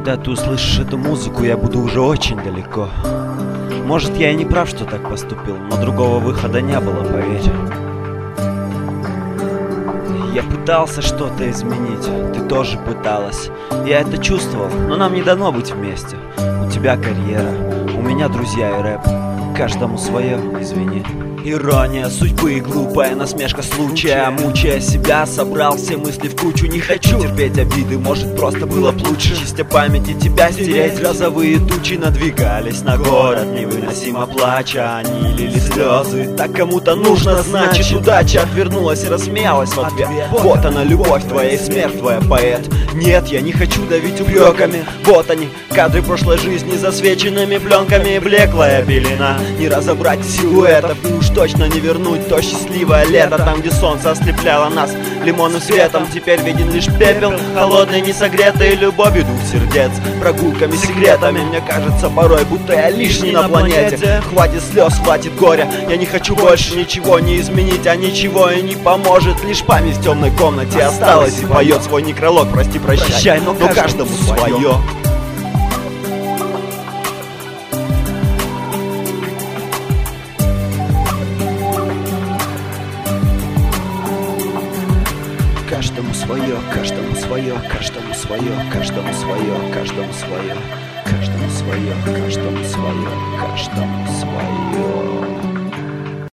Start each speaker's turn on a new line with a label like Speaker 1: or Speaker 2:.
Speaker 1: Когда ты услышишь эту музыку, я буду уже очень далеко. Может, я и не прав, что так поступил, но другого выхода не было, поверь. Я пытался что-то изменить, ты тоже пыталась. Я это чувствовал, но нам не дано быть вместе. У тебя карьера, у меня друзья и рэп. Каждому свое, извини. Ирония судьбы и глупая насмешка случая. Мучая себя, собрал все мысли в кучу. Не хочу терпеть обиды, может просто было б лучше. Чистя памяти тебя стереть. Грозовые тучи надвигались на город, невыносимо плача. Они лили слезы, так кому-то нужно, значит удача отвернулась и рассмеялась в ответ. Вот она любовь твоя и смерть твоя, поэт. Нет, я не хочу давить упреками. Вот они, кадры прошлой жизни засвеченными пленками. Блеклая пелена, не разобрать силуэтов, и уж точно не вернуть то счастливое лето. Там, где солнце ослепляло нас лимонным светом, теперь виден лишь пепел, холодный, несогретый любовью двух сердец, прогулками, секретами. Мне кажется порой, будто я лишний на планете. Хватит слез, хватит горя, я не хочу больше ничего не изменить, а ничего и не поможет. Лишь память в темной комнате осталась и поет свой некролог. Прости, прощай, но каждому свое. Каждому свое, каждому свое, каждому свое, каждому свое, каждому свое, каждому свое, каждому свое, каждому свое.